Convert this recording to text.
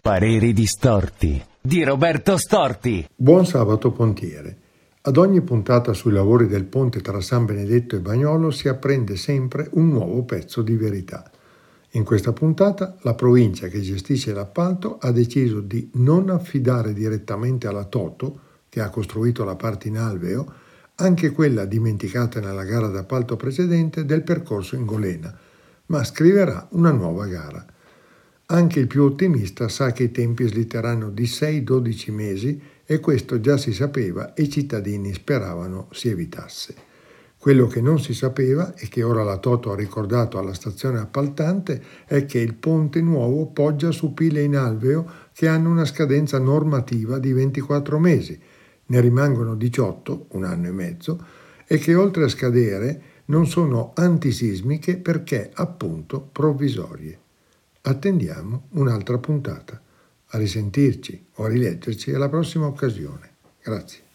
Pareri distorti di Roberto Storti. Buon sabato pontiere. Ad ogni puntata sui lavori del ponte tra San Benedetto e Bagnolo si apprende sempre un nuovo pezzo di verità. In questa puntata la provincia che gestisce l'appalto ha deciso di non affidare direttamente alla Toto, che ha costruito la parte in alveo, anche quella dimenticata nella gara d'appalto precedente del percorso in Golena, ma scriverà una nuova gara. Anche il più ottimista sa che i tempi slitteranno di 6-12 mesi e questo già si sapeva e i cittadini speravano si evitasse. Quello che non si sapeva e che ora la Toto ha ricordato alla stazione appaltante è che il ponte nuovo poggia su pile in alveo che hanno una scadenza normativa di 24 mesi, ne rimangono 18, un anno e mezzo, e che oltre a scadere non sono antisismiche perché appunto provvisorie. Attendiamo un'altra puntata. A risentirci o a rileggerci alla prossima occasione. Grazie.